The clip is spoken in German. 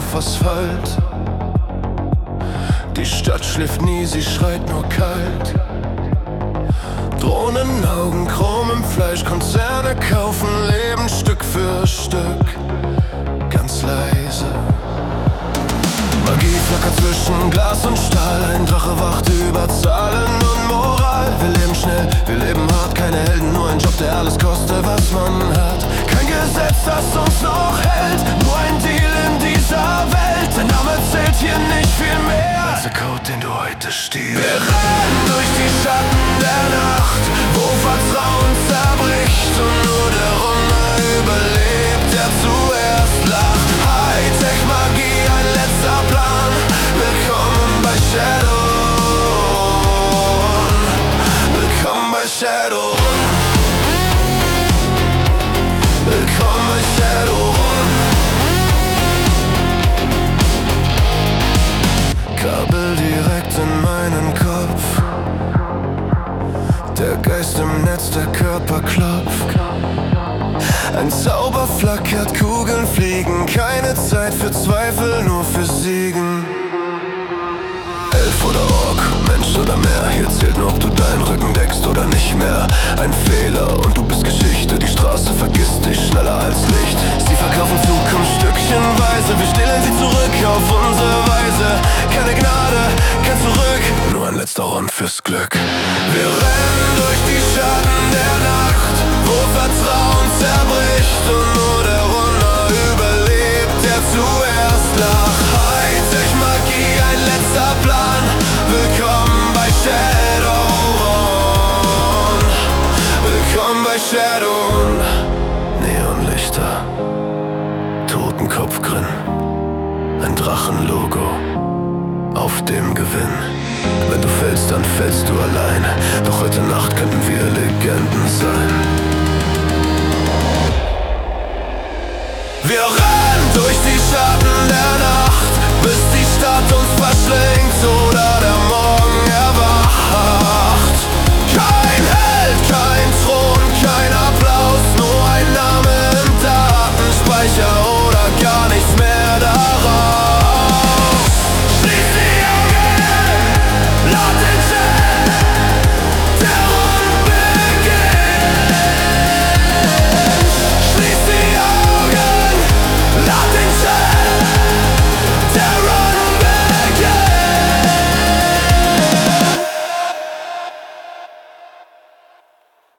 auf Asphalt. Die Stadt schläft nie, sie schreit nur kalt. Drohnenaugen, Chrom im Fleisch, Konzerne kaufen Leben Stück für Stück, ganz leise. Magie flackert zwischen Glas und Stahl, ein Drache wacht über Zahlen und Moral. Wir leben schnell, wir leben hart, keine Helden, nur ein Job, der alles kostet, was man hat. Kein Gesetz, das uns noch hält, nur ein Deal in dieser Welt. Dein Name zählt hier nicht viel mehr als der Code, den du heute stiehlst. Wir rennen durch die Schatten der Nacht, wo Vertrauen zerbricht und nur der Runde überlebt, der zuerst lacht. Hightech-Magie, ein letzter Plan. Willkommen bei Shadowrun. Willkommen bei Shadowrun. Willkommen bei Shadowrun. Kabel direkt in meinen Kopf. Der Geist im Netz, der Körper klopft. Ein Zauber flackert, Kugeln fliegen. Keine Zeit für Zweifel, nur für Siegen. Elf oder Ork, Mensch oder Meer, hier zählt nur, ob du deinen Rücken deckst oder nicht mehr. Ein Fehler und du bist Geschichte, die Straße vergisst dich schneller als Licht. Sie verkaufen Zukunft stückchenweise, wir stehlen sie zurück auf unsere Weise. Keine Gnade, kein Zurück, nur ein letzter Rund fürs Glück. Wir rennen durch die Schatten der Nacht, wo Vertrauen zerbricht und nur der Runde überlebt, der zuerst lacht. Hightech-Magie, ein letzter Plan. Willkommen bei Shadowrun. Willkommen bei Shadowrun. Neonlichter, Totenkopfgrin, ein Drachenlogo auf dem Gewinn. Wenn du fällst, dann fällst du allein. Doch heute Nacht könnten wir Legenden sein. Wir